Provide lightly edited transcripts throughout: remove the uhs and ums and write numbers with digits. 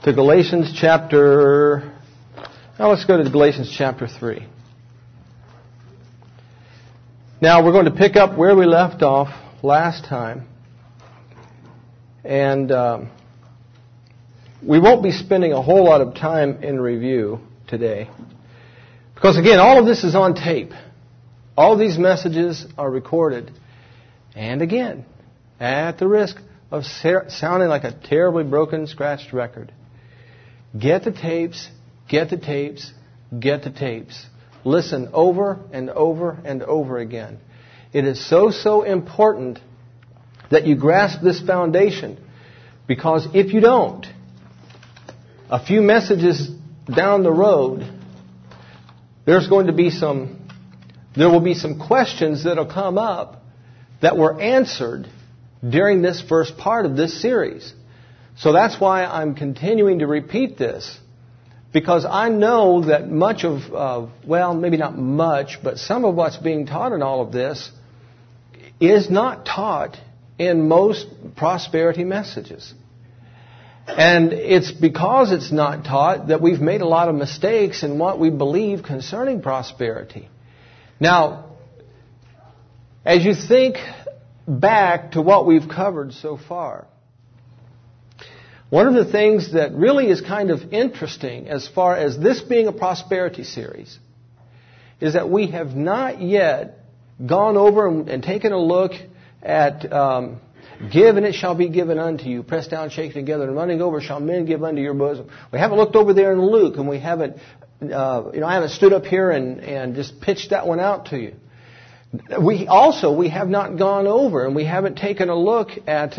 to Galatians chapter... Now let's go to Galatians chapter 3. Now we're going to pick up where we left off last time. And we won't be spending a whole lot of time in review today. Because again, all of this is on tape. All of these messages are recorded. And again, at the risk of sounding like a terribly broken, scratched record, get the tapes, get the tapes, get the tapes. Listen over and over and over again. It is so important that you grasp this foundation. Because if you don't, a few messages down the road, there will be some questions that will come up that were answered during this first part of this series. So that's why I'm continuing to repeat this. Because I know that much of, well, maybe not much, but some of what's being taught in all of this is not taught in most prosperity messages. And it's because it's not taught that we've made a lot of mistakes in what we believe concerning prosperity. Now, as you think back to what we've covered so far, one of the things that really is kind of interesting as far as this being a prosperity series is that we have not yet gone over and taken a look at give and it shall be given unto you, pressed down, shaken together, and running over shall men give unto your bosom. We haven't looked over there in Luke, and we haven't, I haven't stood up here and just pitched that one out to you. We have not gone over and we haven't taken a look at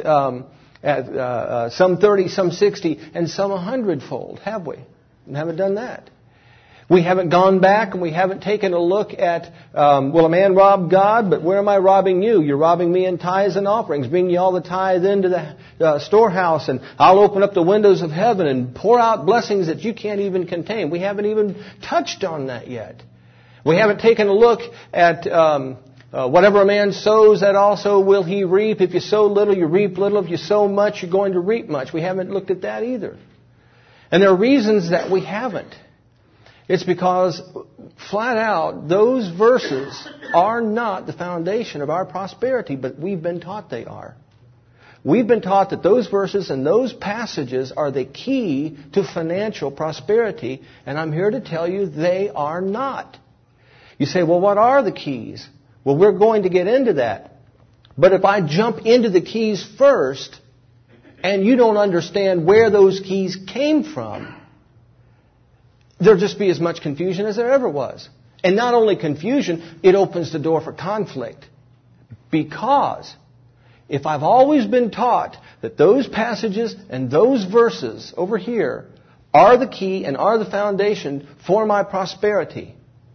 some 30, some 60, and some 100-fold, have we? We haven't done that. We haven't gone back and we haven't taken a look at, will a man rob God? But where am I robbing you? You're robbing me in tithes and offerings. Bring ye all the tithe into the storehouse, and I'll open up the windows of heaven and pour out blessings that you can't even contain. We haven't even touched on that yet. We haven't taken a look at whatever a man sows, that also will he reap. If you sow little, you reap little. If you sow much, you're going to reap much. We haven't looked at that either. And there are reasons that we haven't. It's because, flat out, those verses are not the foundation of our prosperity, but we've been taught they are. We've been taught that those verses and those passages are the key to financial prosperity, and I'm here to tell you they are not. You say, well, what are the keys? Well, we're going to get into that. But if I jump into the keys first, and you don't understand where those keys came from, there'll just be as much confusion as there ever was. And not only confusion, it opens the door for conflict. Because if I've always been taught that those passages and those verses over here are the key and are the foundation for my prosperity,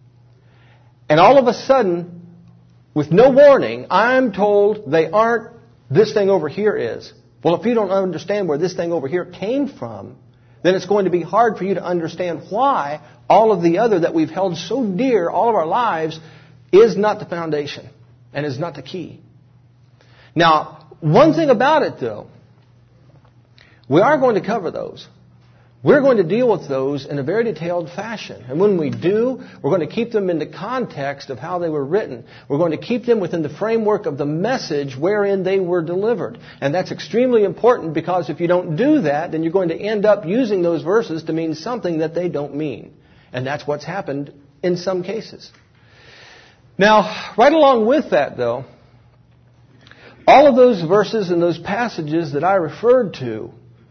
and all of a sudden, with no warning, I'm told they aren't, this thing over here is. Well, if you don't understand where this thing over here came from, then it's going to be hard for you to understand why all of the other that we've held so dear all of our lives is not the foundation and is not the key. Now, one thing about it, though, we are going to cover those. We're going to deal with those in a very detailed fashion. And when we do, we're going to keep them in the context of how they were written. We're going to keep them within the framework of the message wherein they were delivered. And that's extremely important, because if you don't do that, then you're going to end up using those verses to mean something that they don't mean. And that's what's happened in some cases. Now, right along with that, though, all of those verses and those passages that I referred to,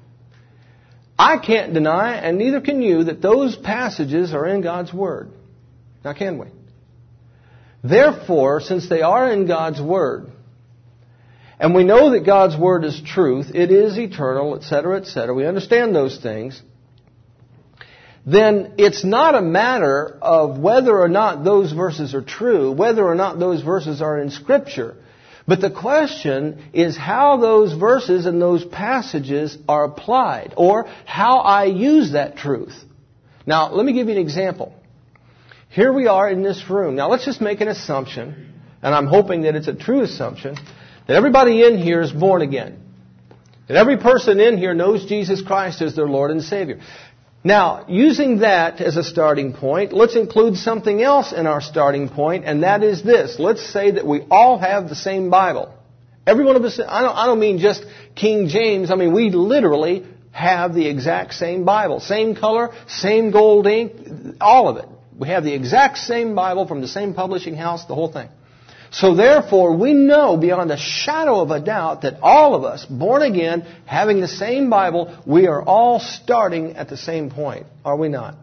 I can't deny, and neither can you, that those passages are in God's Word. Now, can we? Therefore, since they are in God's Word, and we know that God's Word is truth, it is eternal, etc., we understand those things, then it's not a matter of whether or not those verses are true, whether or not those verses are in Scripture. But the question is how those verses and those passages are applied, or how I use that truth. Now, let me give you an example. Here we are in this room. Now, let's just make an assumption, and I'm hoping that it's a true assumption, that everybody in here is born again. And every person in here knows Jesus Christ as their Lord and Savior. Now, using that as a starting point, let's include something else in our starting point, and that is this. Let's say that we all have the same Bible. Every one of us, I don't mean just King James. I mean, we literally have the exact same Bible. Same color, same gold ink, all of it. We have the exact same Bible from the same publishing house, the whole thing. So therefore, we know beyond a shadow of a doubt that all of us, born again, having the same Bible, we are all starting at the same point. Are we not?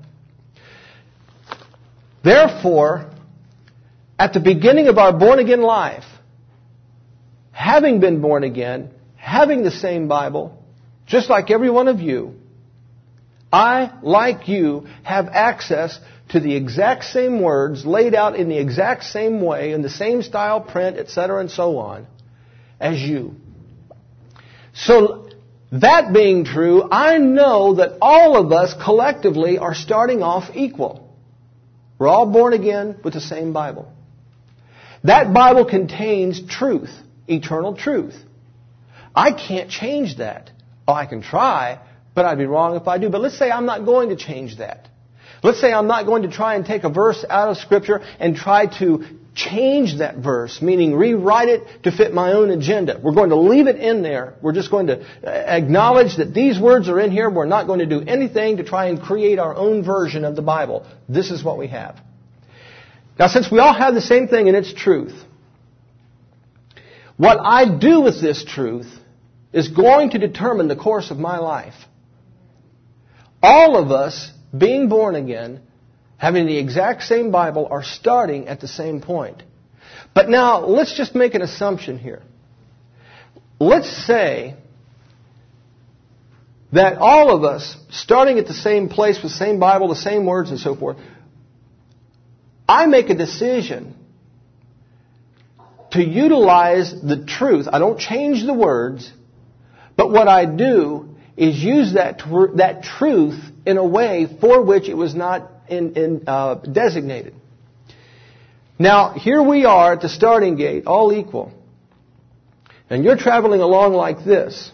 Therefore, at the beginning of our born again life, having been born again, having the same Bible, just like every one of you, I, like you, have access to the exact same words laid out in the exact same way, in the same style, print, etc., and so on, as you. So, that being true, I know that all of us collectively are starting off equal. We're all born again with the same Bible. That Bible contains truth, eternal truth. I can't change that. Oh, I can try, but I'd be wrong if I do. But let's say I'm not going to change that. Let's say I'm not going to try and take a verse out of Scripture and try to change that verse, meaning rewrite it to fit my own agenda. We're going to leave it in there. We're just going to acknowledge that these words are in here. We're not going to do anything to try and create our own version of the Bible. This is what we have. Now, since we all have the same thing and it's truth, what I do with this truth is going to determine the course of my life. All of us, being born again, having the exact same Bible, are starting at the same point. But now, let's just make an assumption here. Let's say that all of us, starting at the same place with the same Bible, the same words and so forth, I make a decision to utilize the truth. I don't change the words, but what I do is use that truth in a way for which it was not designated. Now, here we are at the starting gate, all equal. And you're traveling along like this.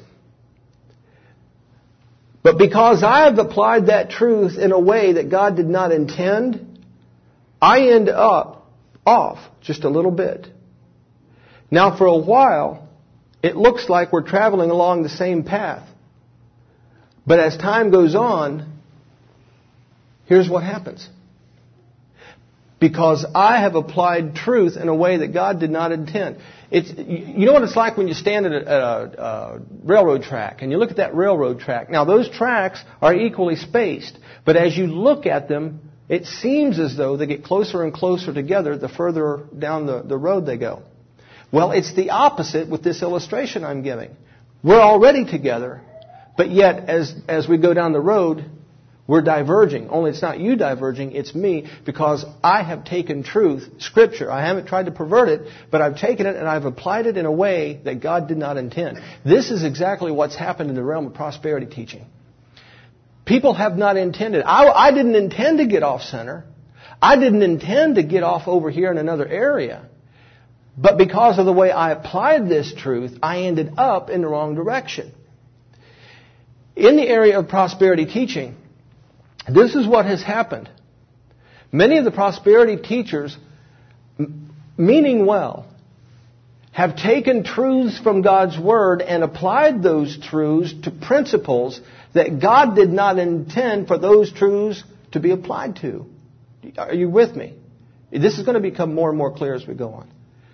But because I have applied that truth in a way that God did not intend, I end up off just a little bit. Now, for a while, it looks like we're traveling along the same path. But as time goes on, here's what happens. Because I have applied truth in a way that God did not intend. You know what it's like when you stand at a railroad track and you look at that railroad track. Now, those tracks are equally spaced. But as you look at them, it seems as though they get closer and closer together the further down the road they go. Well, it's the opposite with this illustration I'm giving. We're already together, but yet as we go down the road, we're diverging. Only it's not you diverging, it's me, because I have taken truth, Scripture. I haven't tried to pervert it, but I've taken it and I've applied it in a way that God did not intend. This is exactly what's happened in the realm of prosperity teaching. People have not intended. I didn't intend to get off center. I didn't intend to get off over here in another area. But because of the way I applied this truth, I ended up in the wrong direction. In the area of prosperity teaching, this is what has happened. Many of the prosperity teachers, meaning well, have taken truths from God's Word and applied those truths to principles that God did not intend for those truths to be applied to. Are you with me? This is going to become more and more clear as we go on.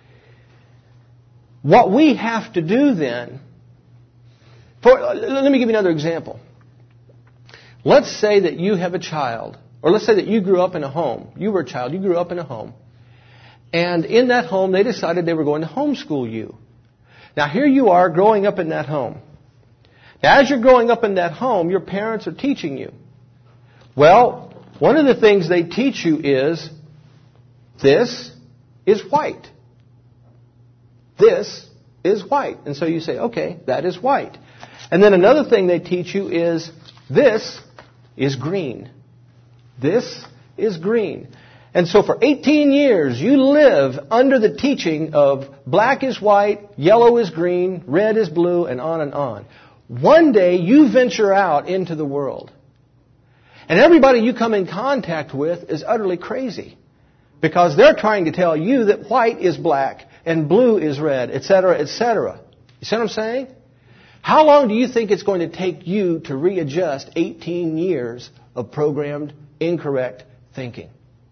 What we have to do then, let me give you another example. Let's say that you have a child, or let's say that you grew up in a home. You were a child, you grew up in a home. And in that home, they decided they were going to homeschool you. Now, here you are growing up in that home. Now, as you're growing up in that home, your parents are teaching you. Well, one of the things they teach you is, this is white. This is white. And so you say, okay, that is white. And then another thing they teach you is, this is green. This is green. And so for 18 years, you live under the teaching of black is white, yellow is green, red is blue, and on and on. one day you venture out into the world. And everybody you come in contact with is utterly crazy. Because they're trying to tell you that white is black and blue is red, etc., etc. You see what I'm saying? How long do you think it's going to take you to readjust 18 years of programmed, incorrect thinking?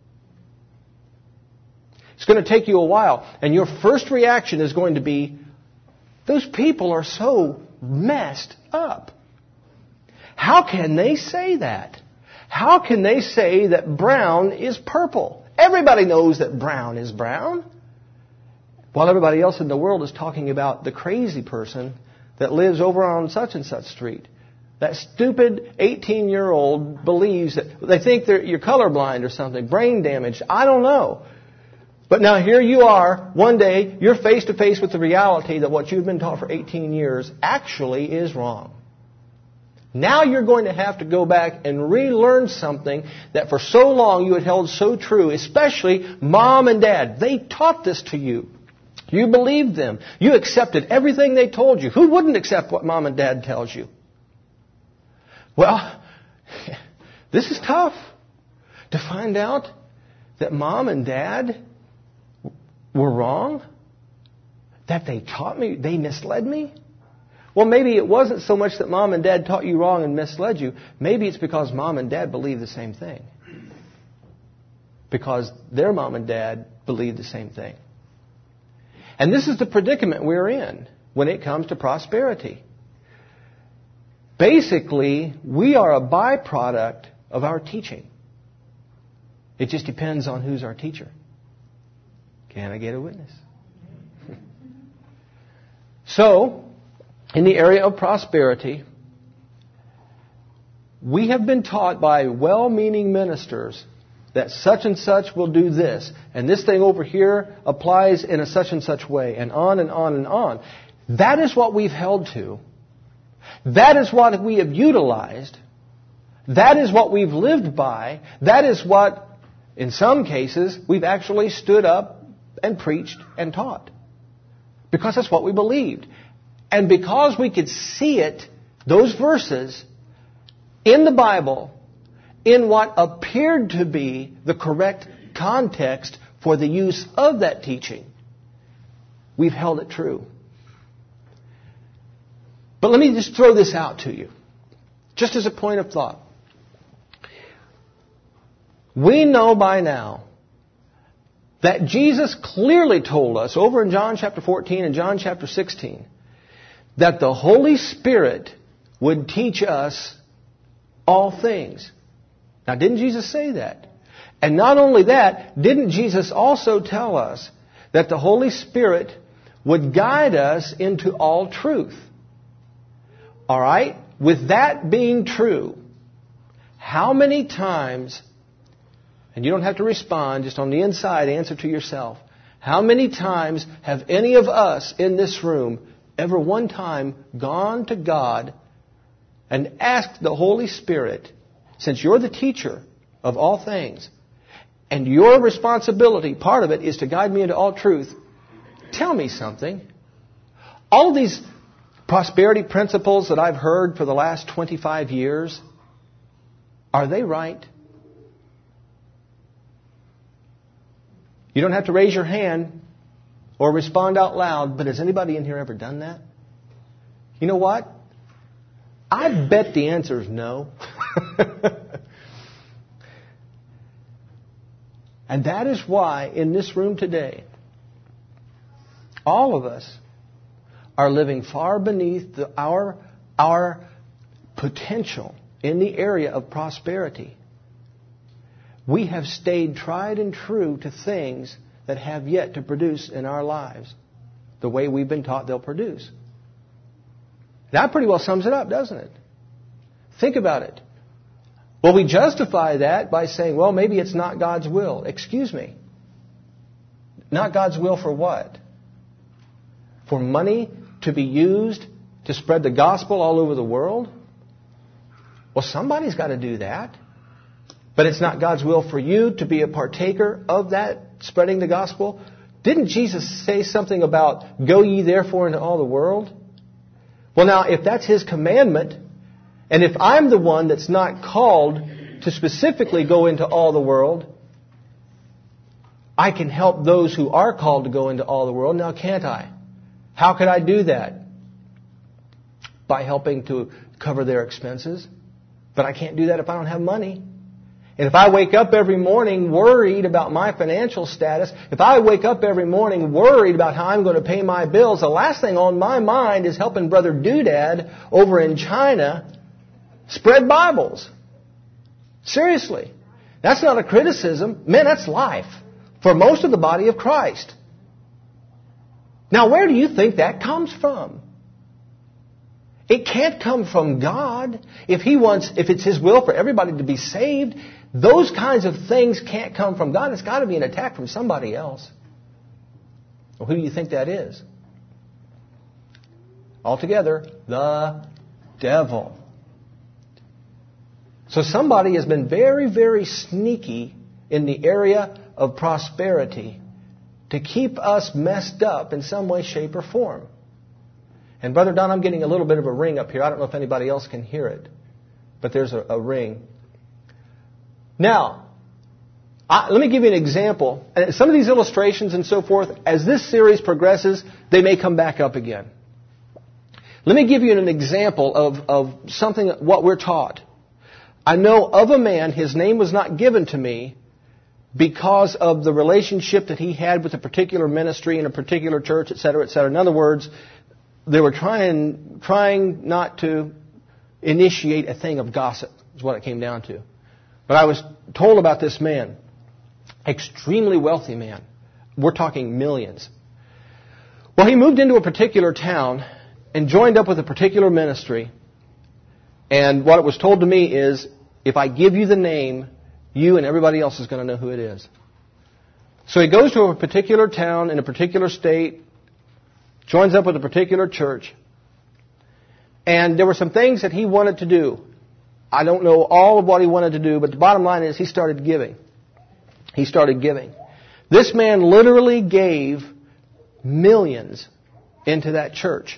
It's going to take you a while. And your first reaction is going to be, those people are so messed up. How can they say that? How can they say that brown is purple? Everybody knows that brown is brown. While everybody else in the world is talking about the crazy person that lives over on such and such street. That stupid 18-year-old believes that they think you're colorblind or something, brain damaged. I don't know. But now here you are, one day, you're face to face with the reality that what you've been taught for 18 years actually is wrong. Now you're going to have to go back and relearn something that for so long you had held so true, especially mom and dad. They taught this to you. You believed them. You accepted everything they told you. Who wouldn't accept what mom and dad tells you? Well, this is tough to find out that mom and dad were wrong, that they taught me, they misled me. Well, maybe it wasn't so much that mom and dad taught you wrong and misled you. Maybe it's because mom and dad believe the same thing. Because their mom and dad believe the same thing. And this is the predicament we're in when it comes to prosperity. Basically, we are a byproduct of our teaching. It just depends on who's our teacher. Can I get a witness? So, in the area of prosperity, we have been taught by well-meaning ministers that such and such will do this, and this thing over here applies in a such and such way, and on and on and on. That is what we've held to. That is what we have utilized. That is what we've lived by. That is what, in some cases, we've actually stood up and preached and taught. Because that's what we believed. And because we could see it, those verses, in the Bible, in what appeared to be the correct context for the use of that teaching, we've held it true. But let me just throw this out to you, just as a point of thought. We know by now that Jesus clearly told us over in John chapter 14 and John chapter 16 that the Holy Spirit would teach us all things. Now, didn't Jesus say that? And not only that, didn't Jesus also tell us that the Holy Spirit would guide us into all truth? All right? With that being true, how many times, and you don't have to respond, just on the inside, answer to yourself, how many times have any of us in this room ever one time gone to God and asked the Holy Spirit, since you're the teacher of all things, and your responsibility, part of it, is to guide me into all truth, tell me something. All of these prosperity principles that I've heard for the last 25 years, are they right? You don't have to raise your hand or respond out loud, but has anybody in here ever done that? You know what? I bet the answer is no. And that is why in this room today, all of us are living far beneath our potential in the area of prosperity. We have stayed tried and true to things that have yet to produce in our lives the way we've been taught they'll produce. That pretty well sums it up, doesn't it? Think about it. Well, we justify that by saying, well, maybe it's not God's will. Excuse me. Not God's will for what? For money to be used to spread the gospel all over the world? Well, somebody's got to do that. But it's not God's will for you to be a partaker of that, spreading the gospel. Didn't Jesus say something about, go ye therefore into all the world? Well, now, if that's His commandment, and if I'm the one that's not called to specifically go into all the world, I can help those who are called to go into all the world. Now, can't I? How could I do that? By helping to cover their expenses. But I can't do that if I don't have money. And if I wake up every morning worried about my financial status, if I wake up every morning worried about how I'm going to pay my bills, the last thing on my mind is helping Brother Doodad over in China spread Bibles. Seriously. That's not a criticism. Man, that's life for most of the body of Christ. Now, where do you think that comes from? It can't come from God. If it's His will for everybody to be saved, those kinds of things can't come from God. It's got to be an attack from somebody else. Well, who do you think that is? Altogether, the devil. So somebody has been very, very sneaky in the area of prosperity to keep us messed up in some way, shape, or form. And Brother Don, I'm getting a little bit of a ring up here. I don't know if anybody else can hear it, but there's a ring. Now, let me give you an example. And some of these illustrations and so forth, as this series progresses, they may come back up again. Let me give you an example of something, what we're taught. I know of a man, his name was not given to me because of the relationship that he had with a particular ministry in a particular church, etc., etc. In other words, they were trying not to initiate a thing of gossip, is what it came down to. But I was told about this man, extremely wealthy man. We're talking millions. Well, he moved into a particular town and joined up with a particular ministry. And what it was told to me is, if I give you the name, you and everybody else is going to know who it is. So he goes to a particular town in a particular state, joins up with a particular church, and there were some things that he wanted to do. I don't know all of what he wanted to do, but the bottom line is he started giving. He started giving. This man literally gave millions into that church.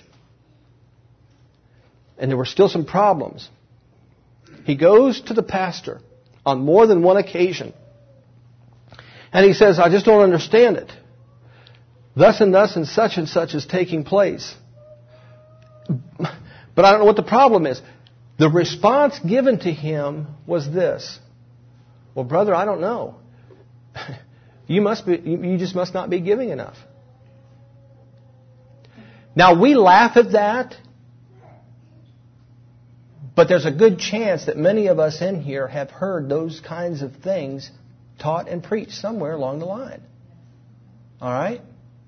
And there were still some problems. He goes to the pastor on more than one occasion. And he says, I just don't understand it. Thus and such is taking place. But I don't know what the problem is. The response given to him was this. Well, brother, I don't know. You just must not be giving enough. Now, we laugh at that. But there's a good chance that many of us in here have heard those kinds of things taught and preached somewhere along the line. All right?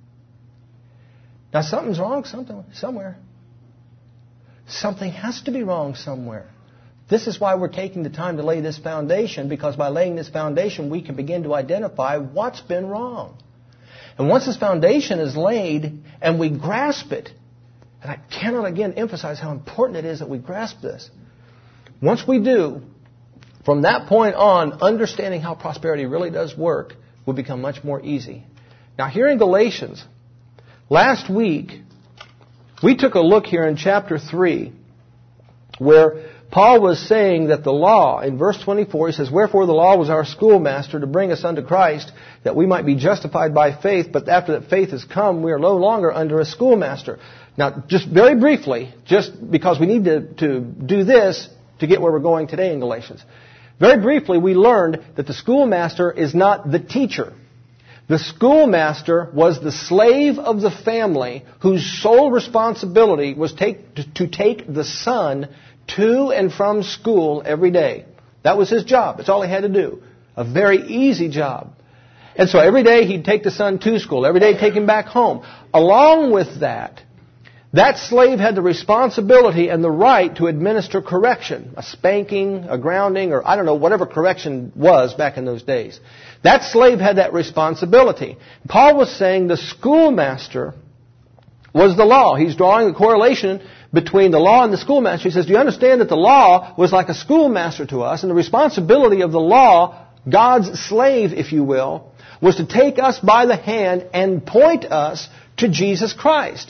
Now, something's wrong somewhere. Something has to be wrong somewhere. This is why we're taking the time to lay this foundation, because by laying this foundation, we can begin to identify what's been wrong. And once this foundation is laid and we grasp it, and I cannot again emphasize how important it is that we grasp this. Once we do, from that point on, understanding how prosperity really does work will become much more easy. Now, here in Galatians, last week, we took a look here in chapter 3, where Paul was saying that the law, in verse 24, he says, Wherefore the law was our schoolmaster to bring us unto Christ, that we might be justified by faith, but after that faith has come, we are no longer under a schoolmaster. Now, just very briefly, just because we need to do this to get where we're going today in Galatians. Very briefly, we learned that the schoolmaster is not the teacher. The schoolmaster was the slave of the family whose sole responsibility was to take the son to and from school every day. That was his job. That's all he had to do. A very easy job. And so every day he'd take the son to school. Every day he'd take him back home. Along with that, that slave had the responsibility and the right to administer correction, a spanking, a grounding, or I don't know, whatever correction was back in those days. That slave had that responsibility. Paul was saying the schoolmaster was the law. He's drawing a correlation between the law and the schoolmaster. He says, do you understand that the law was like a schoolmaster to us, and the responsibility of the law, God's slave, if you will, was to take us by the hand and point us to Jesus Christ.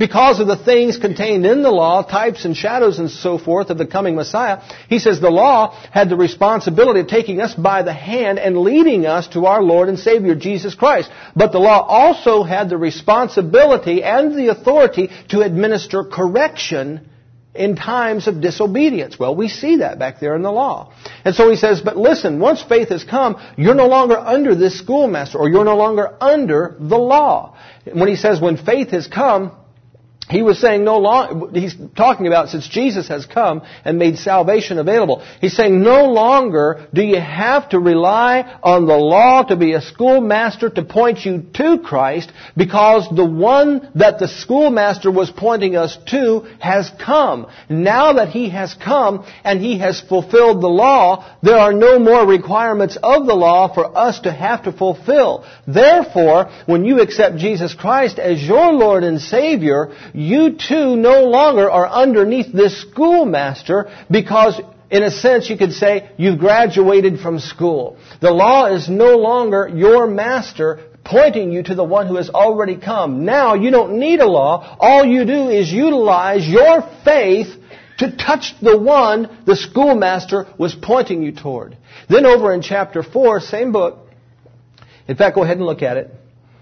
because of the things contained in the law, types and shadows and so forth of the coming Messiah. He says the law had the responsibility of taking us by the hand and leading us to our Lord and Savior, Jesus Christ. But the law also had the responsibility and the authority to administer correction in times of disobedience. Well, we see that back there in the law. And so he says, but listen, once faith has come, you're no longer under this schoolmaster, or you're no longer under the law. When he says when faith has come, he was saying he's talking about since Jesus has come and made salvation available. He's saying no longer do you have to rely on the law to be a schoolmaster to point you to Christ, because the one that the schoolmaster was pointing us to has come. Now that He has come and He has fulfilled the law, there are no more requirements of the law for us to have to fulfill. Therefore, when you accept Jesus Christ as your Lord and Savior, you too no longer are underneath this schoolmaster, because in a sense you could say you've graduated from school. The law is no longer your master, pointing you to the one who has already come. Now you don't need a law. All you do is utilize your faith to touch the one the schoolmaster was pointing you toward. Then over in chapter 4, same book. In fact, go ahead and look at it.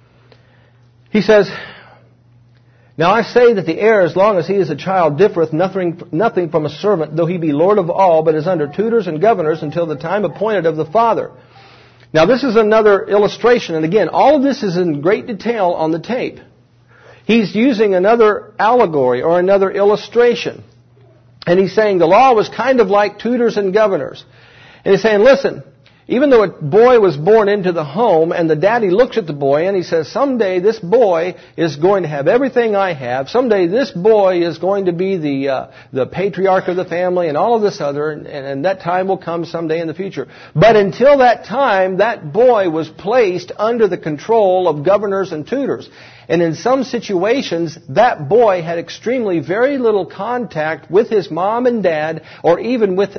He says, now I say that the heir, as long as he is a child, differeth nothing from a servant, though he be Lord of all, but is under tutors and governors until the time appointed of the father. Now this is another illustration, and again, all of this is in great detail on the tape. He's using another allegory or another illustration. And he's saying the law was kind of like tutors and governors. And he's saying, listen, even though a boy was born into the home, and the daddy looks at the boy and he says, someday this boy is going to have everything I have. Someday this boy is going to be the patriarch of the family and all of this other, and that time will come someday in the future. But until that time, that boy was placed under the control of governors and tutors. And in some situations, that boy had extremely very little contact with his mom and dad, or even with,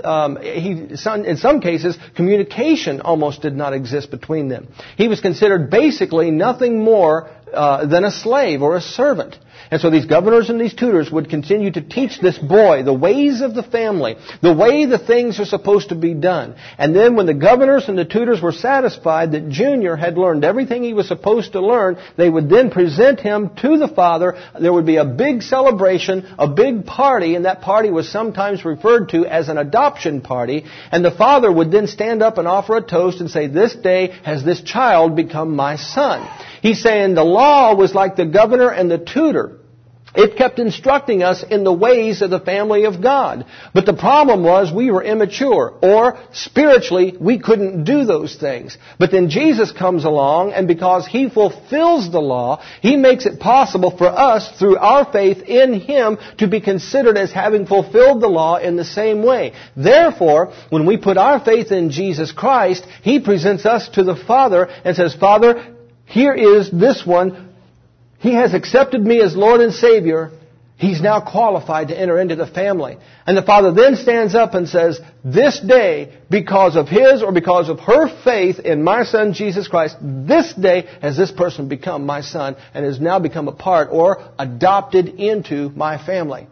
in some cases, communication almost did not exist between them. He was considered basically nothing more than a slave or a servant. And so these governors and these tutors would continue to teach this boy the ways of the family, the way the things are supposed to be done. And then when the governors and the tutors were satisfied that Junior had learned everything he was supposed to learn, they would then present him to the father. There would be a big celebration, a big party, and that party was sometimes referred to as an adoption party. And the father would then stand up and offer a toast and say, this day has this child become my son. He's saying the law was like the governor and the tutor. It kept instructing us in the ways of the family of God. But the problem was we were immature, or spiritually we couldn't do those things. But then Jesus comes along, and because He fulfills the law, He makes it possible for us through our faith in Him to be considered as having fulfilled the law in the same way. Therefore, when we put our faith in Jesus Christ, He presents us to the Father and says, Father, here is this one. He has accepted me as Lord and Savior. He's now qualified to enter into the family. And the Father then stands up and says, this day, because of his or because of her faith in my Son, Jesus Christ, this day has this person become my son and has now become a part or adopted into my family.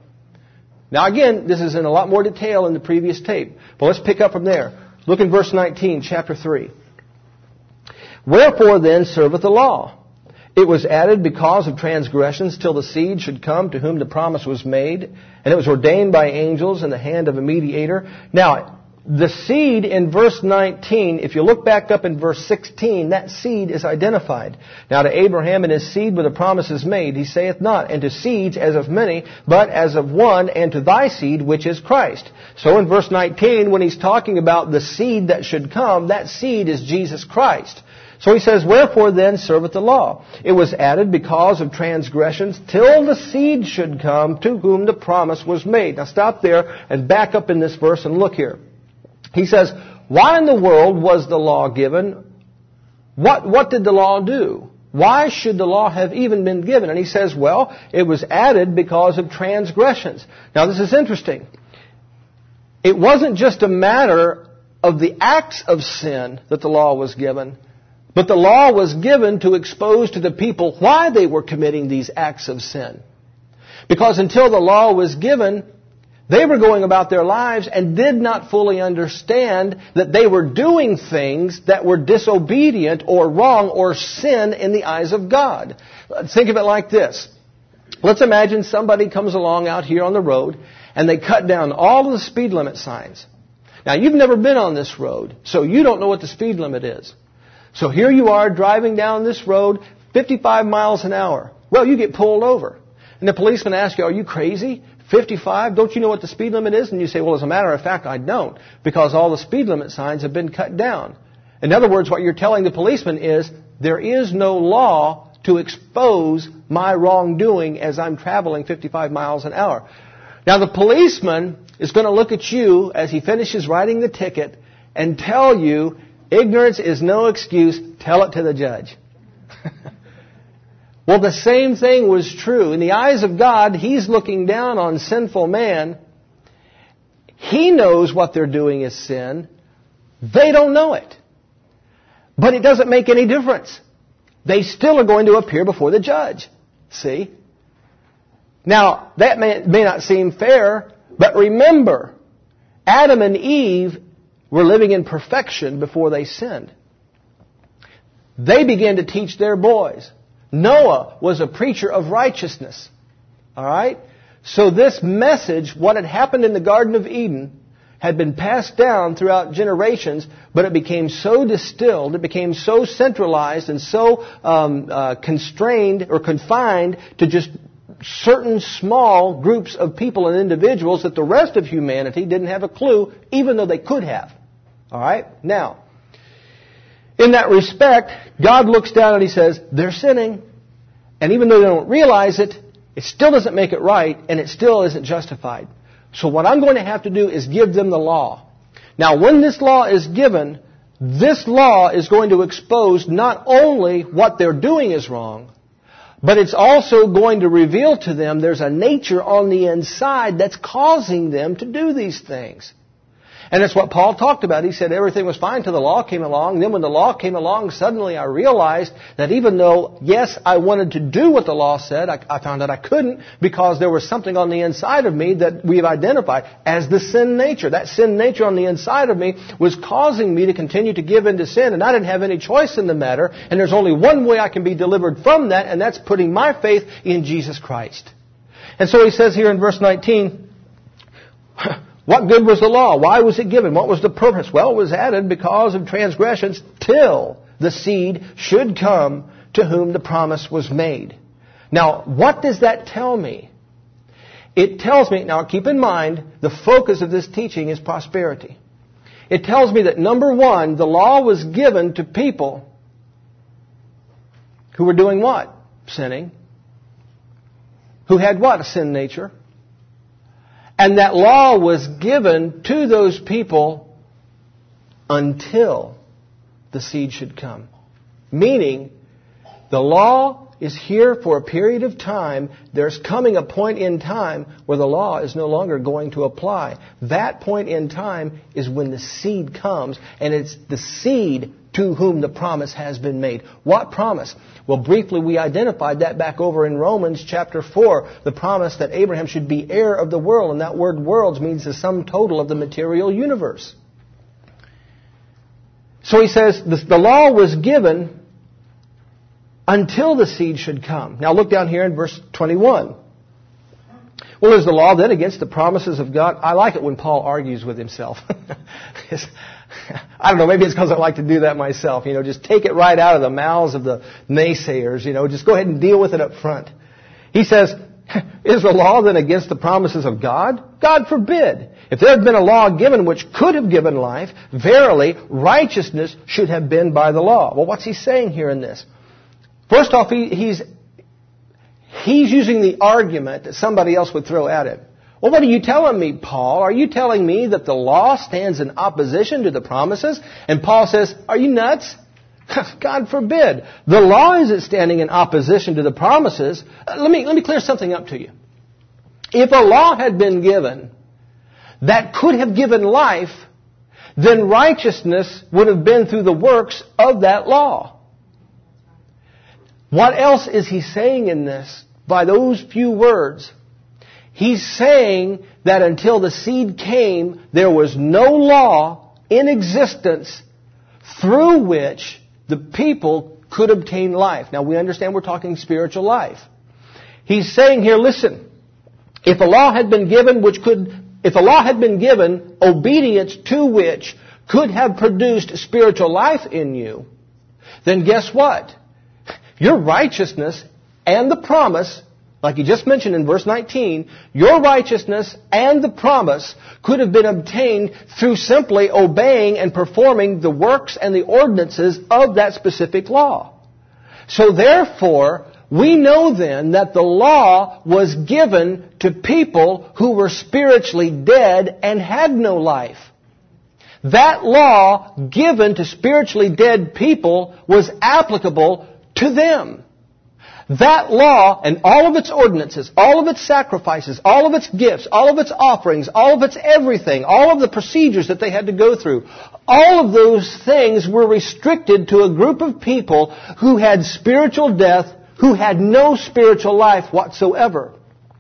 Now again, this is in a lot more detail in the previous tape. But let's pick up from there. Look in verse 19, chapter 3. Wherefore then serveth the law? It was added because of transgressions till the seed should come to whom the promise was made. And it was ordained by angels in the hand of a mediator. Now, the seed in verse 19, if you look back up in verse 16, that seed is identified. Now to Abraham and his seed were the promises made. He saith not, and to seeds as of many, but as of one, and to thy seed, which is Christ. So in verse 19, when he's talking about the seed that should come, that seed is Jesus Christ. So he says, wherefore then serveth the law? It was added because of transgressions till the seed should come to whom the promise was made. Now stop there and back up in this verse and look here. He says, why in the world was the law given? What did the law do? Why should the law have even been given? And he says, well, it was added because of transgressions. Now this is interesting. It wasn't just a matter of the acts of sin that the law was given, but the law was given to expose to the people why they were committing these acts of sin. Because until the law was given, they were going about their lives and did not fully understand that they were doing things that were disobedient or wrong or sin in the eyes of God. Think of it like this. Let's imagine somebody comes along out here on the road and they cut down all of the speed limit signs. Now, you've never been on this road, so you don't know what the speed limit is. So here you are driving down this road 55 miles an hour. Well, you get pulled over. And the policeman asks you, are you crazy? 55? Don't you know what the speed limit is? And you say, well, as a matter of fact, I don't, because all the speed limit signs have been cut down. In other words, what you're telling the policeman is, there is no law to expose my wrongdoing as I'm traveling 55 miles an hour. Now, the policeman is going to look at you as he finishes writing the ticket and tell you, ignorance is no excuse, tell it to the judge. Well, the same thing was true. In the eyes of God, He's looking down on sinful man. He knows what they're doing is sin. They don't know it. But it doesn't make any difference. They still are going to appear before the judge. See? Now, that may not seem fair, but remember, Adam and Eve were living in perfection before they sinned. They began to teach their boys. Noah was a preacher of righteousness. All right? So this message, what had happened in the Garden of Eden, had been passed down throughout generations, but it became so distilled, it became so centralized and so constrained or confined to just certain small groups of people and individuals that the rest of humanity didn't have a clue, even though they could have. All right? Now, in that respect, God looks down and He says, they're sinning. And even though they don't realize it, it still doesn't make it right, and it still isn't justified. So what I'm going to have to do is give them the law. Now, when this law is given, this law is going to expose not only what they're doing is wrong, but it's also going to reveal to them there's a nature on the inside that's causing them to do these things. And that's what Paul talked about. He said everything was fine till the law came along. Then when the law came along, suddenly I realized that even though, yes, I wanted to do what the law said, I found that I couldn't because there was something on the inside of me that we've identified as the sin nature. That sin nature on the inside of me was causing me to continue to give in to sin, and I didn't have any choice in the matter. And there's only one way I can be delivered from that, and that's putting my faith in Jesus Christ. And so he says here in verse 19, what good was the law? Why was it given? What was the purpose? Well, it was added because of transgressions till the seed should come to whom the promise was made. Now, what does that tell me? It tells me, now keep in mind, the focus of this teaching is prosperity. It tells me that, number one, the law was given to people who were doing what? Sinning. Who had what? A sin nature. And that law was given to those people until the seed should come. Meaning, the law is here for a period of time. There's coming a point in time where the law is no longer going to apply. That point in time is when the seed comes, and it's the seed to whom the promise has been made. What promise? Well, briefly, we identified that back over in Romans chapter 4, the promise that Abraham should be heir of the world, and that word worlds means the sum total of the material universe. So he says the law was given until the seed should come. Now look down here in verse 21. Well, is the law then against the promises of God? I like it when Paul argues with himself. I don't know, maybe it's because I like to do that myself. Just take it right out of the mouths of the naysayers. Just go ahead and deal with it up front. He says, is the law then against the promises of God? God forbid. If there had been a law given which could have given life, verily, righteousness should have been by the law. Well, what's he saying here in this? First off, he's using the argument that somebody else would throw at him. Well, what are you telling me, Paul? Are you telling me that the law stands in opposition to the promises? And Paul says, are you nuts? God forbid. The law isn't standing in opposition to the promises. Let me clear something up to you. If a law had been given that could have given life, then righteousness would have been through the works of that law. What else is he saying in this by those few words? He's saying that until the seed came, there was no law in existence through which the people could obtain life. Now we understand we're talking spiritual life. He's saying here, listen, if a law had been given obedience to which could have produced spiritual life in you, then guess what? Your righteousness and the promise, like he just mentioned in verse 19, your righteousness and the promise could have been obtained through simply obeying and performing the works and the ordinances of that specific law. So therefore, we know then that the law was given to people who were spiritually dead and had no life. That law given to spiritually dead people was applicable to them. That law and all of its ordinances, all of its sacrifices, all of its gifts, all of its offerings, all of its everything, all of the procedures that they had to go through, all of those things were restricted to a group of people who had spiritual death, who had no spiritual life whatsoever.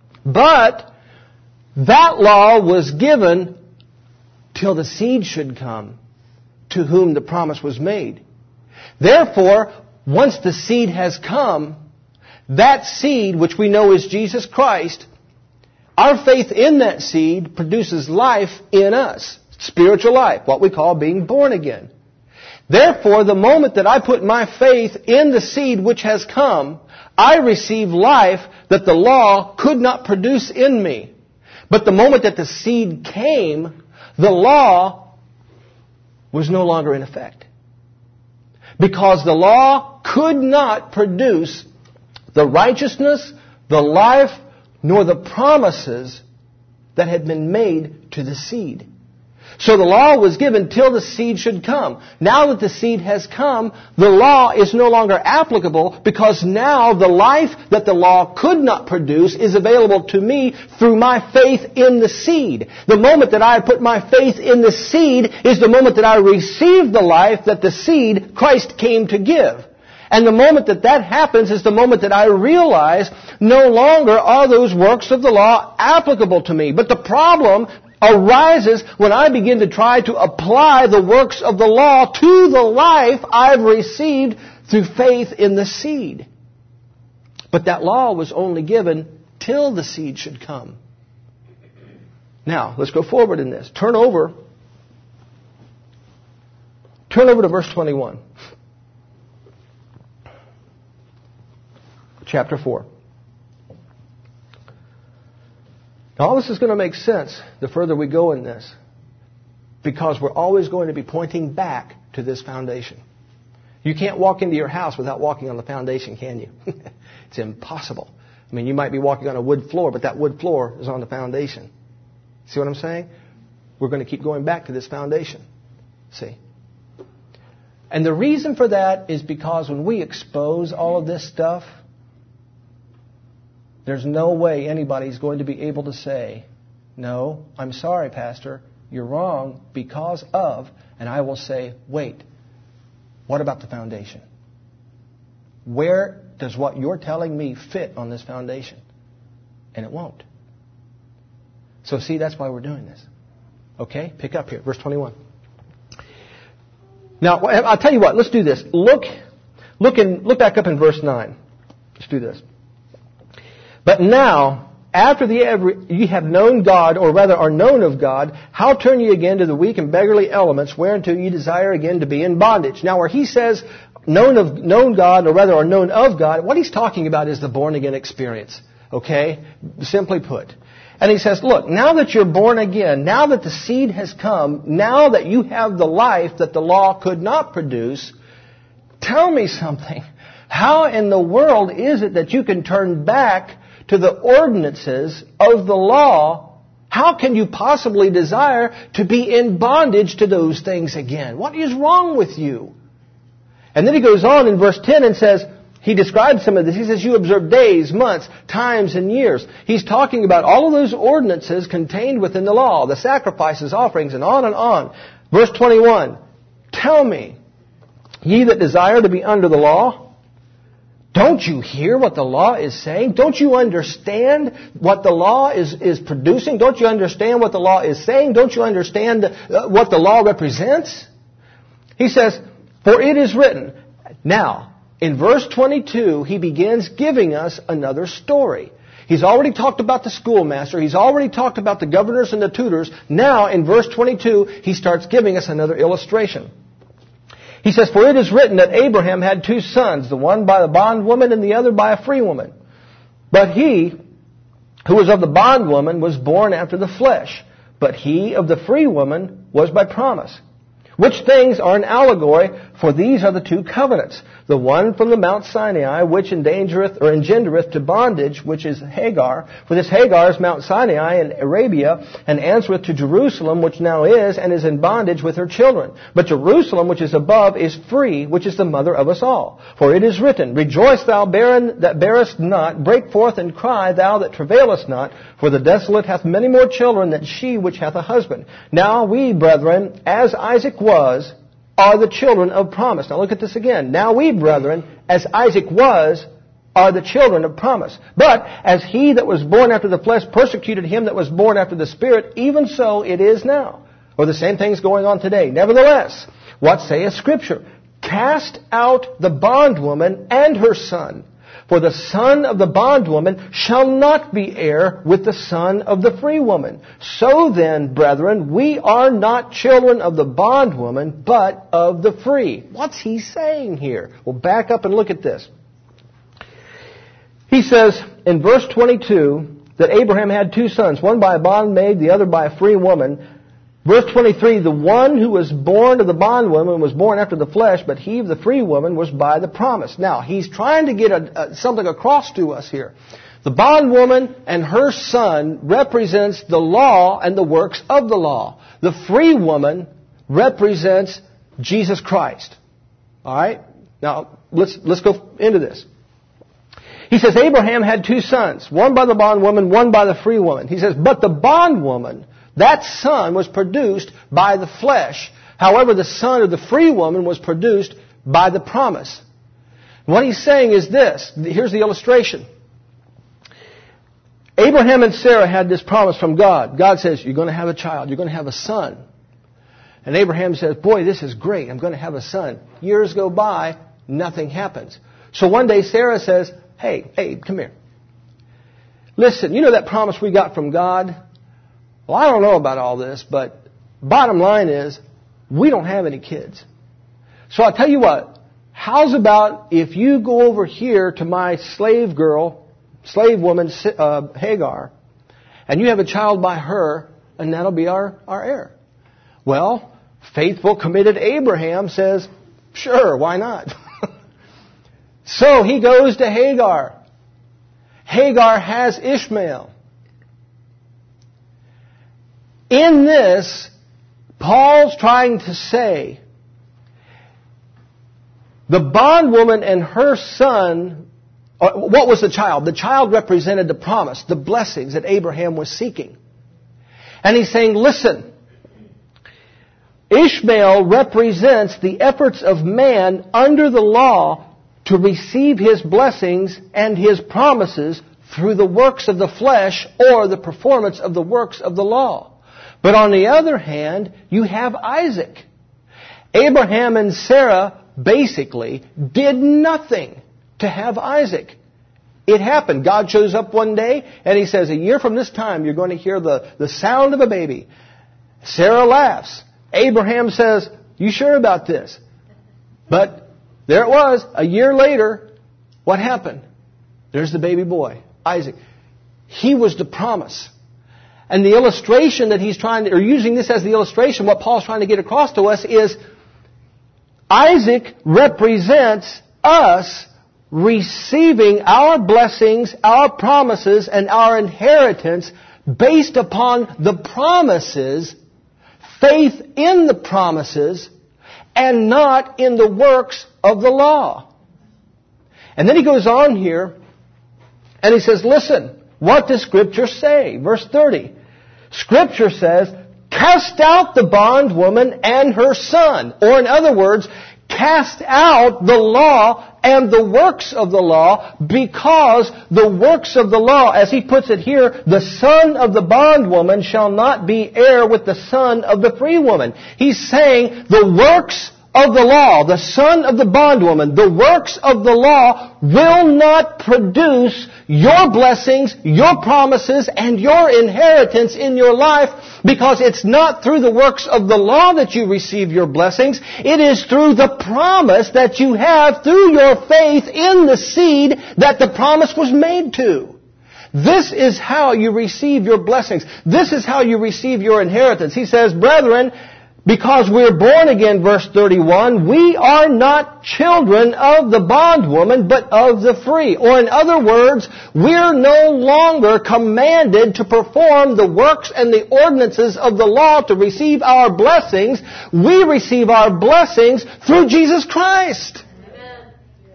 But that law was given till the seed should come, to whom the promise was made. Therefore, once the seed has come, that seed, which we know is Jesus Christ, our faith in that seed produces life in us, spiritual life, what we call being born again. Therefore, the moment that I put my faith in the seed which has come, I receive life that the law could not produce in me. But the moment that the seed came, the law was no longer in effect. Because the law could not produce the righteousness, the life, nor the promises that had been made to the seed. So the law was given till the seed should come. Now that the seed has come, the law is no longer applicable because now the life that the law could not produce is available to me through my faith in the seed. The moment that I put my faith in the seed is the moment that I receive the life that the seed, Christ, came to give. And the moment that that happens is the moment that I realize no longer are those works of the law applicable to me. But the problem arises when I begin to try to apply the works of the law to the life I've received through faith in the seed. But that law was only given till the seed should come. Now, let's go forward in this. Turn over to verse 21. Chapter 4. Now, all this is going to make sense the further we go in this, because we're always going to be pointing back to this foundation. You can't walk into your house without walking on the foundation, can you? It's impossible. I mean, you might be walking on a wood floor, but that wood floor is on the foundation. See what I'm saying? We're going to keep going back to this foundation. See? And the reason for that is because when we expose all of this stuff, there's no way anybody's going to be able to say, no, I'm sorry, Pastor, you're wrong because of, and I will say, wait, what about the foundation? Where does what you're telling me fit on this foundation? And it won't. So see, that's why we're doing this. Okay, pick up here, verse 21. Now, I'll tell you what, let's do this. Look back up in verse 9. Let's do this. But now, after you have known God, or rather are known of God, how turn ye again to the weak and beggarly elements, whereunto ye desire again to be in bondage? Now, where he says known God, or rather are known of God, what he's talking about is the born-again experience. Okay? Simply put. And he says, look, now that you're born again, now that the seed has come, now that you have the life that the law could not produce, tell me something. How in the world is it that you can turn back to the ordinances of the law? How can you possibly desire to be in bondage to those things again? What is wrong with you? And then he goes on in verse 10 and says, he describes some of this. He says, you observe days, months, times, and years. He's talking about all of those ordinances contained within the law, the sacrifices, offerings, and on and on. Verse 21, tell me, ye that desire to be under the law, Don't you hear what the law is saying? Don't you understand what the law is producing? Don't you understand what the law is saying? Don't you understand what the law represents? He says, for it is written. Now, in verse 22, he begins giving us another story. He's already talked about the schoolmaster. He's already talked about the governors and the tutors. Now, in verse 22, he starts giving us another illustration. He says, for it is written that Abraham had two sons, the one by the bondwoman and the other by a free woman. But he who was of the bondwoman was born after the flesh, but he of the free woman was by promise. Which things are an allegory, for these are the two covenants. The one from the Mount Sinai, which engendereth to bondage, which is Hagar. For this Hagar is Mount Sinai in Arabia, and answereth to Jerusalem, which now is, and is in bondage with her children. But Jerusalem, which is above, is free, which is the mother of us all. For it is written, rejoice, thou barren that bearest not, break forth and cry, thou that travailest not, for the desolate hath many more children than she which hath a husband. Now we, brethren, as Isaac was, are the children of promise. Now look at this again. Now we, brethren, as Isaac was, are the children of promise. But as he that was born after the flesh persecuted him that was born after the Spirit, even so it is now. Or the same thing's going on today. Nevertheless, what saith Scripture? Cast out the bondwoman and her son. For the son of the bondwoman shall not be heir with the son of the free woman. So then, brethren, we are not children of the bondwoman, but of the free. What's he saying here? Well, back up and look at this. He says in verse 22 that Abraham had two sons, one by a bondmaid, the other by a free woman. Verse 23, the one who was born of the bondwoman was born after the flesh, but he of the free woman was by the promise. Now, he's trying to get something across to us here. The bondwoman and her son represents the law and the works of the law. The free woman represents Jesus Christ. All right? Now, let's go into this. He says, Abraham had two sons, one by the bondwoman, one by the free woman. He says, but the bondwoman, that son was produced by the flesh. However, the son of the free woman was produced by the promise. What he's saying is this. Here's the illustration. Abraham and Sarah had this promise from God. God says, you're going to have a child. You're going to have a son. And Abraham says, boy, this is great. I'm going to have a son. Years go by. Nothing happens. So one day Sarah says, hey, come here. Listen, you know that promise we got from God? Well, I don't know about all this, but bottom line is, we don't have any kids. So I'll tell you what, how's about if you go over here to my slave woman, Hagar, and you have a child by her, and that'll be our heir. Well, faithful, committed Abraham says, sure, why not? So he goes to Hagar. Hagar has Ishmael. In this, Paul's trying to say, the bondwoman and her son, what was the child? The child represented the promise, the blessings that Abraham was seeking. And he's saying, listen, Ishmael represents the efforts of man under the law to receive his blessings and his promises through the works of the flesh or the performance of the works of the law. But on the other hand, you have Isaac. Abraham and Sarah basically did nothing to have Isaac. It happened. God shows up one day and He says, a year from this time you're going to hear the sound of a baby. Sarah laughs. Abraham says, you sure about this? But there it was. A year later, what happened? There's the baby boy, Isaac. He was the promise. And the illustration that he's using this as the illustration, what Paul's trying to get across to us is Isaac represents us receiving our blessings, our promises, and our inheritance based upon the promises, faith in the promises, and not in the works of the law. And then he goes on here and he says, listen, what does Scripture say? Verse 30. Scripture says, cast out the bondwoman and her son. Or in other words, cast out the law and the works of the law, because the works of the law, as he puts it here, the son of the bondwoman shall not be heir with the son of the free woman. He's saying the works of the law, the son of the bondwoman, the works of the law will not produce your blessings, your promises, and your inheritance in your life, because it's not through the works of the law that you receive your blessings. It is through the promise that you have through your faith in the seed that the promise was made to. This is how you receive your blessings. This is how you receive your inheritance. He says, brethren, because we're born again, verse 31, we are not children of the bondwoman, but of the free. Or in other words, we're no longer commanded to perform the works and the ordinances of the law to receive our blessings. We receive our blessings through Jesus Christ. Amen.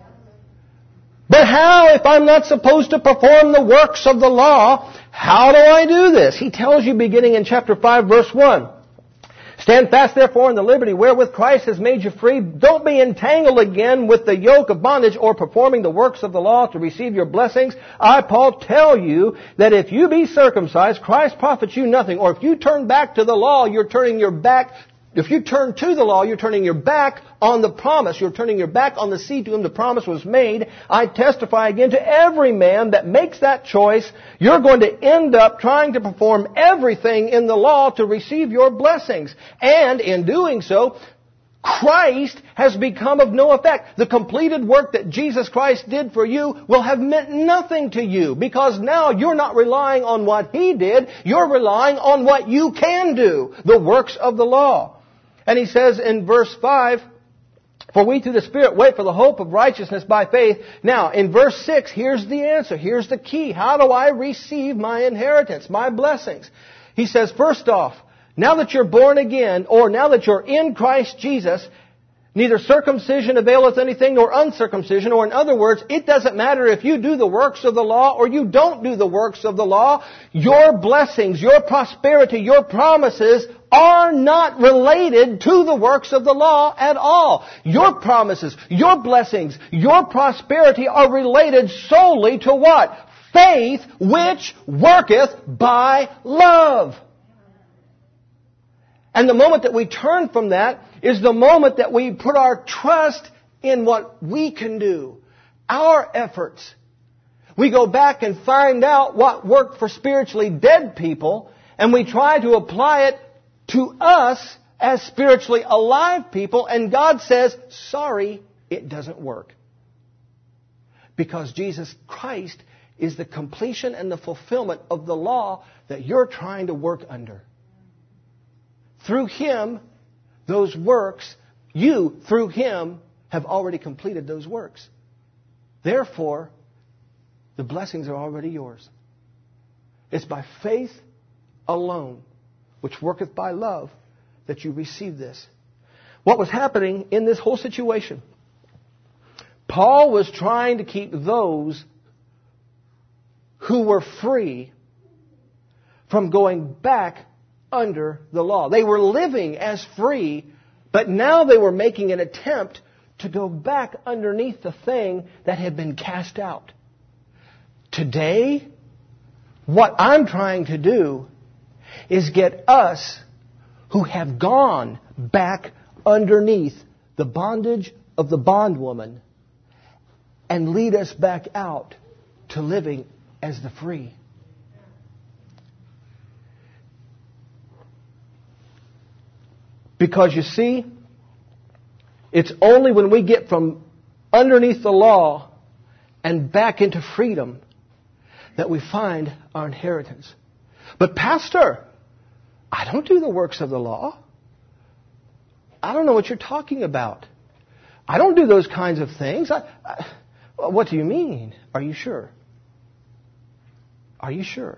But how, if I'm not supposed to perform the works of the law, how do I do this? He tells you beginning in chapter 5, verse 1. Stand fast, therefore, in the liberty wherewith Christ has made you free. Don't be entangled again with the yoke of bondage or performing the works of the law to receive your blessings. I, Paul, tell you that if you be circumcised, Christ profits you nothing. Or if you turn back to the law, you're turning your back. If you turn to the law, you're turning your back on the promise. You're turning your back on the seed to whom the promise was made. I testify again to every man that makes that choice, you're going to end up trying to perform everything in the law to receive your blessings. And in doing so, Christ has become of no effect. The completed work that Jesus Christ did for you will have meant nothing to you, because now you're not relying on what He did. You're relying on what you can do, the works of the law. And he says in verse 5, for we through the Spirit wait for the hope of righteousness by faith. Now, in verse 6, here's the answer. Here's the key. How do I receive my inheritance, my blessings? He says, first off, now that you're born again, or now that you're in Christ Jesus, neither circumcision availeth anything nor uncircumcision. Or in other words, it doesn't matter if you do the works of the law or you don't do the works of the law. Your blessings, your prosperity, your promises are not related to the works of the law at all. Your promises, your blessings, your prosperity are related solely to what? Faith which worketh by love. And the moment that we turn from that is the moment that we put our trust in what we can do, our efforts. We go back and find out what worked for spiritually dead people, and we try to apply it to us as spiritually alive people, and God says, sorry, it doesn't work. Because Jesus Christ is the completion and the fulfillment of the law that you're trying to work under. Through Him, those works, you, through Him, have already completed those works. Therefore, the blessings are already yours. It's by faith alone, which worketh by love, that you receive this. What was happening in this whole situation? Paul was trying to keep those who were free from going back under the law. They were living as free, but now they were making an attempt to go back underneath the thing that had been cast out. Today, what I'm trying to do is get us who have gone back underneath the bondage of the bondwoman and lead us back out to living as the free. Because you see, it's only when we get from underneath the law and back into freedom that we find our inheritance. But Pastor, I don't do the works of the law. I don't know what you're talking about. I don't do those kinds of things. What do you mean? Are you sure? Are you sure?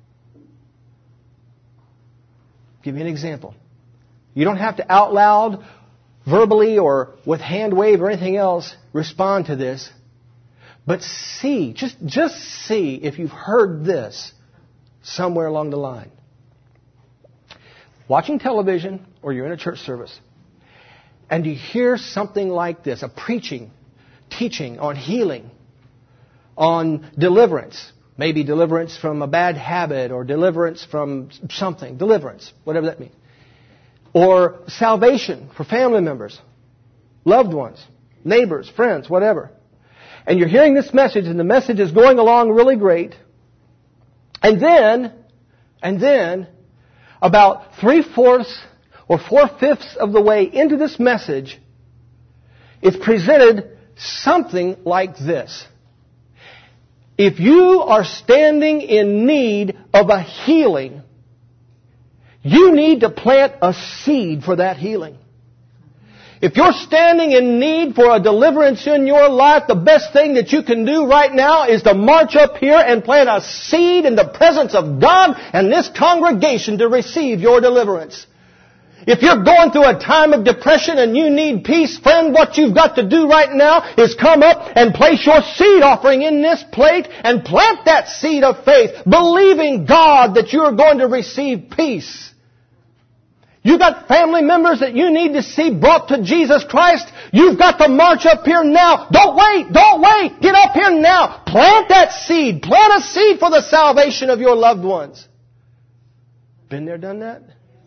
Give me an example. You don't have to out loud, verbally, or with hand wave or anything else respond to this. But see, just see if you've heard this somewhere along the line. Watching television or you're in a church service, and you hear something like this, a teaching on healing, on deliverance, maybe deliverance from a bad habit or deliverance from something, deliverance, whatever that means, or salvation for family members, loved ones, neighbors, friends, whatever. And you're hearing this message, and the message is going along really great. And then, about 3/4 or 4/5 of the way into this message, it's presented something like this. If you are standing in need of a healing, you need to plant a seed for that healing. If you're standing in need for a deliverance in your life, the best thing that you can do right now is to march up here and plant a seed in the presence of God and this congregation to receive your deliverance. If you're going through a time of depression and you need peace, friend, what you've got to do right now is come up and place your seed offering in this plate and plant that seed of faith, believing God that you are going to receive peace. You got family members that you need to see brought to Jesus Christ. You've got to march up here now. Don't wait. Get up here now. Plant that seed. Plant a seed for the salvation of your loved ones. Been there, done that?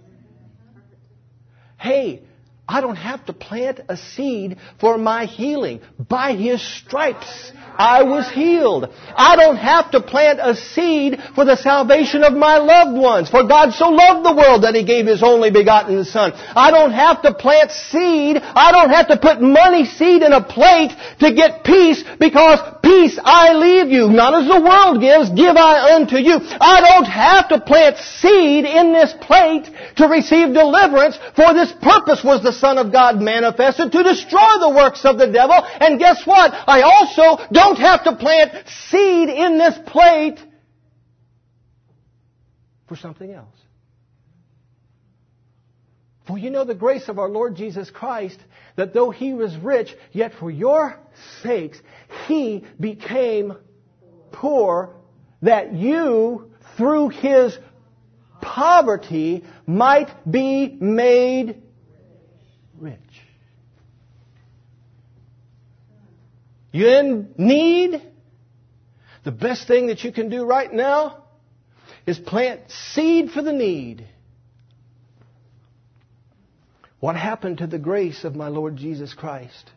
Hey, I don't have to plant a seed for my healing. By His stripes, I was healed. I don't have to plant a seed for the salvation of my loved ones. For God so loved the world that He gave His only begotten Son. I don't have to plant seed. I don't have to put money seed in a plate to get peace, because peace I leave you. Not as the world gives, give I unto you. I don't have to plant seed in this plate to receive deliverance. For this purpose was the Son of God manifested, to destroy the works of the devil. And guess what? I also don't have to plant seed in this plate for something else. For you know the grace of our Lord Jesus Christ, that though He was rich, yet for your sakes He became poor, that you through His poverty might be made rich. You in need? The best thing that you can do right now is plant seed for the need. What happened to the grace of my Lord Jesus Christ?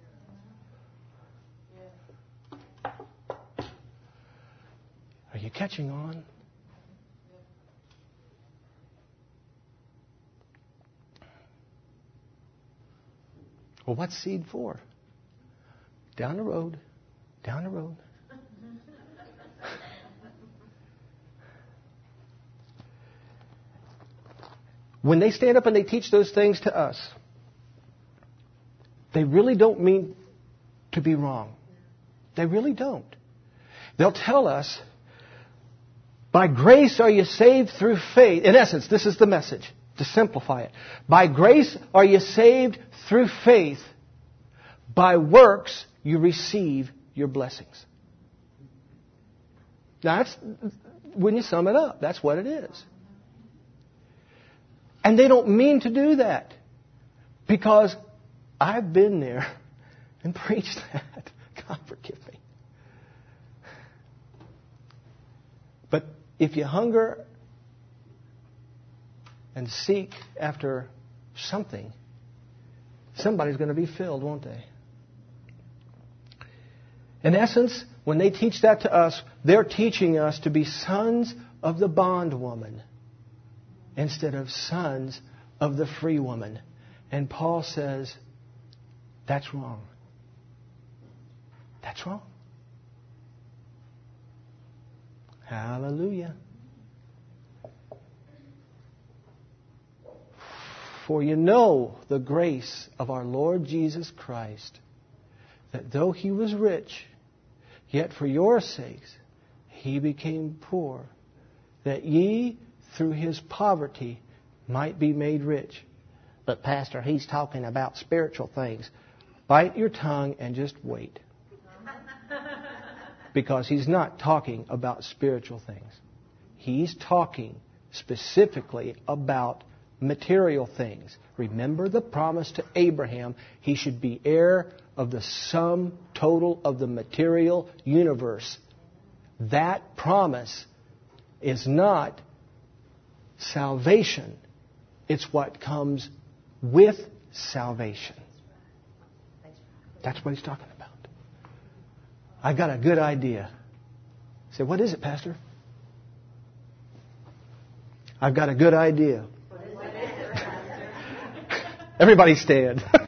Are you catching on? Well, what's seed for? Down the road. When they stand up and they teach those things to us, they really don't mean to be wrong. They really don't. They'll tell us, by grace are you saved through faith. In essence, this is the message, to simplify it. By grace are you saved through faith. By works you receive your blessings. Now, that's, when you sum it up, that's what it is. And they don't mean to do that, because I've been there and preached that. God forgive me. But if you hunger and seek after something, somebody's going to be filled, won't they? In essence, when they teach that to us, they're teaching us to be sons of the bondwoman instead of sons of the free woman. And Paul says, that's wrong. That's wrong. Hallelujah. For you know the grace of our Lord Jesus Christ, that though He was rich, yet for your sakes He became poor, that ye through His poverty might be made rich. But Pastor, he's talking about spiritual things. Bite your tongue and just wait. Because he's not talking about spiritual things. He's talking specifically about material things. Remember the promise to Abraham. He should be heir of the sum total of the material universe. That promise is not salvation. It's what comes with salvation. That's what he's talking about. I got a good idea. I said, what is it, Pastor? I've got a good idea. Everybody stand.